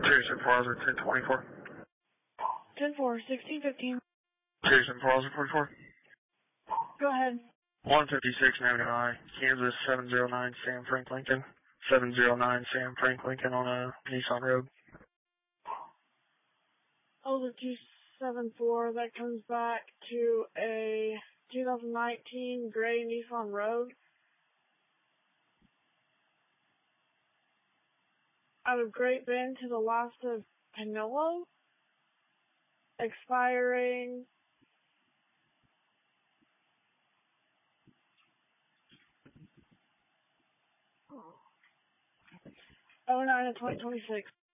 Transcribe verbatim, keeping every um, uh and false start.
Jason Plaza, ten twenty-four. ten four, sixteen fifteen. Jason Plaza, forty-four. Go ahead. one fifty-six Navigate I, Kansas, seven zero nine Sam Frank Lincoln. seven zero nine Sam Frank Lincoln on a Nissan Road. Oh, the two seven four, that comes back to a two thousand nineteen gray Nissan Road. Out of Great Bend to the last of Panillo. Expiring oh nine of twenty twenty-six.